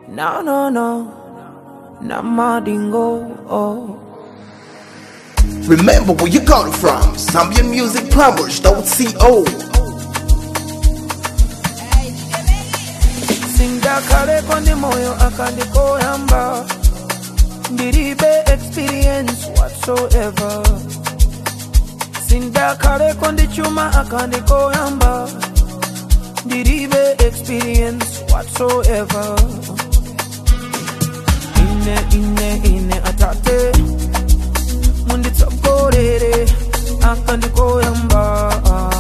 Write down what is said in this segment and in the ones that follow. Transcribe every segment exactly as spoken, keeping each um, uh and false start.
No, no, no. Namadingo, oh. Remember where you got it from. Zambian Music Plumbers dot co. Singa kale kondi moyo akandiko yamba. Ndiribe experience whatsoever. Singa kale kondi chuma akandiko yamba. Ndiribe experience whatsoever. Ine, ine, ine atate. Mundi tsokorere akandiko yamba.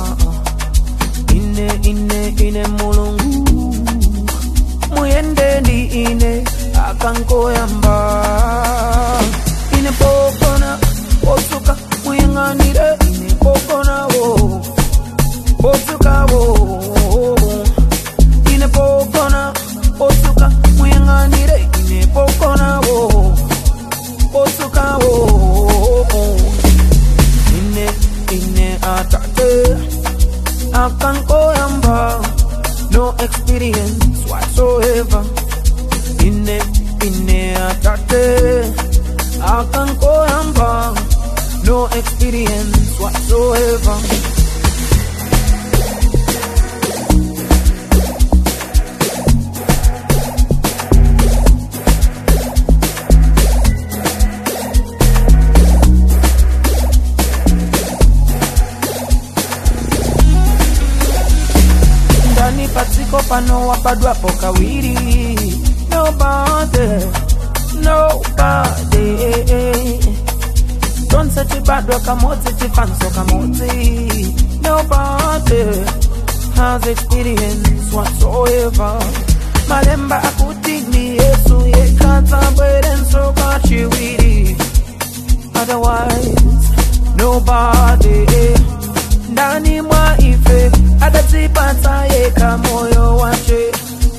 Ine, ine, ine mulungu. Muyende ndi ine akanko yamba. Ine pokona osuka muyenganire ine pokona wo. Osuka wo. Ine pokona osuka muyenganire ine pokona wo. Osuka wo. Ine ine atate akanko yamba. No experience whatsoever. Ine ine atate akanko yamba. No experience whatsoever. Patiko pano wapadwa pokawiri. Nobody, nobody. Don't set it bad kamoti chifanso kamoti. Nobody has experience whatsoever. Malemba akutini yesu yekata bweden so kachiwiri. Otherwise, nobody. Ndani mwa ife adatipata yeka moyo wache.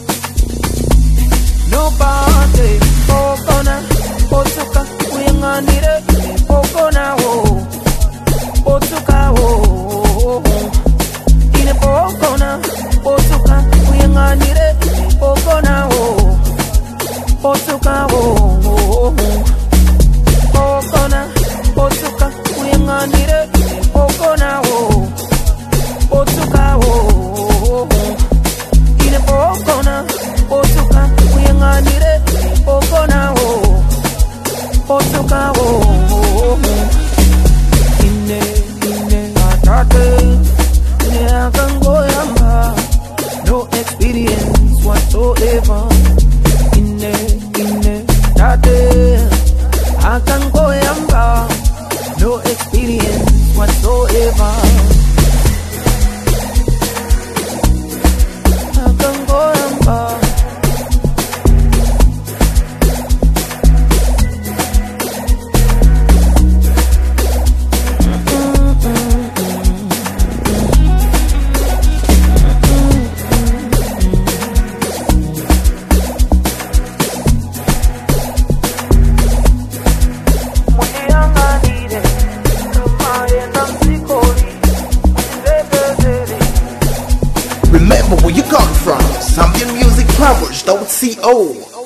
Nobody pokona otuka uyenganire pokona wo. Otuka wo. Ine pokona otuka uyenganire pokona wo. Otuka wo. Pokona otuka uyenganire pokona wo. Otuka wo. Ine pokona otuka uyenganire pokona wo. Otuka wo. Ine ine atate ine akango yamba. No experience whatsoever. Ine ine atate akango yamba. No experience whatsoever. Remember where you got it from. Zambian Music Plumbers dot co.